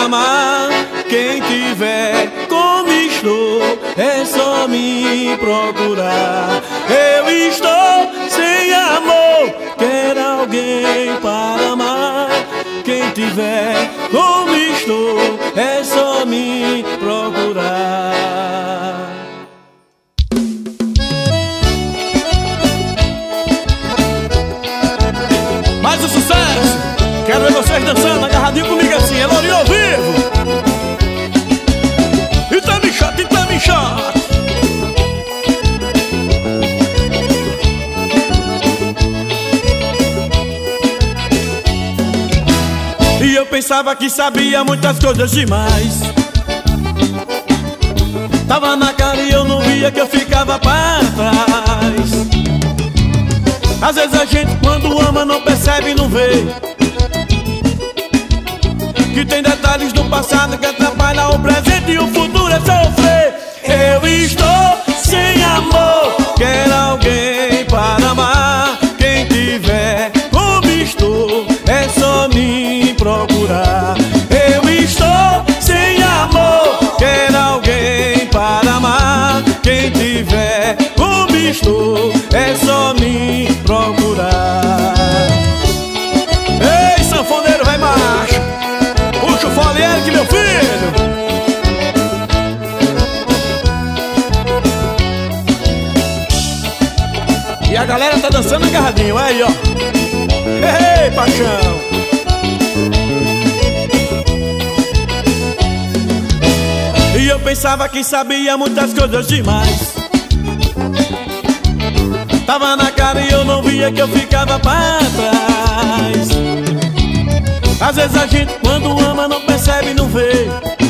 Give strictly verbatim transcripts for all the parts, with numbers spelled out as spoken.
amar. Quem tiver como estou, é só me procurar. Eu estou sem amor, quero alguém para amar. Quem tiver como estou, é só me procurar. Mais um sucesso! Quero ver vocês dançando, agarradinho comigo assim, é Lourinho ao vivo! E tá me chato, e tá me chato! E eu pensava que sabia muitas coisas demais. Tava na cara e eu não via que eu ficava pra trás. Às vezes a gente quando ama não percebe e não vê que tem detalhes do passado que atrapalham o presente e o futuro é sofrer. Eu estou sem amor, quero alguém para amar. Quem tiver como estou, é só me procurar. Eu estou sem amor, quero alguém para amar. Quem tiver como estou, é só me procurar. Ei, sanfoneiro, vai macho, puxa o fole que meu filho. E a galera tá dançando agarradinho, aí ó. Ei, paixão. E eu pensava que sabia muitas coisas demais. Tava na cara e eu não via que eu ficava pra trás. Às vezes a gente quando ama não percebe e não vê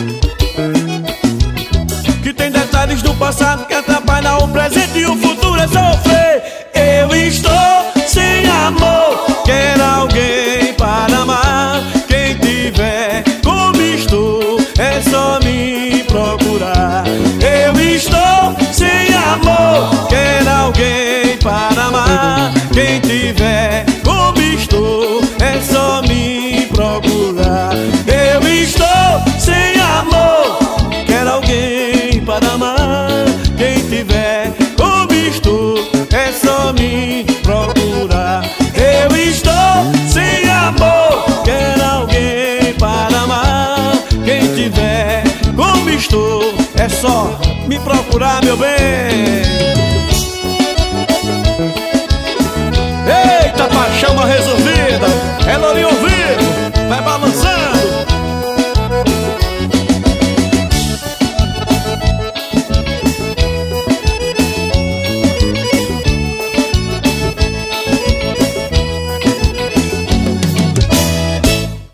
que tem detalhes do passado que atrapalham o presente e o futuro é sofrer. Eu estou sem amor, quero alguém para amar. Quem tiver como estou, é só me procurar. Eu estou sem amor, quero alguém para amar. Quem tiver como estou, é só me procurar. Eu estou sem amor, quero alguém para amar. Quem tiver como estou, é só me procurar. Eu estou sem amor, quero alguém para amar. Quem tiver como estou, é só me procurar, meu bem.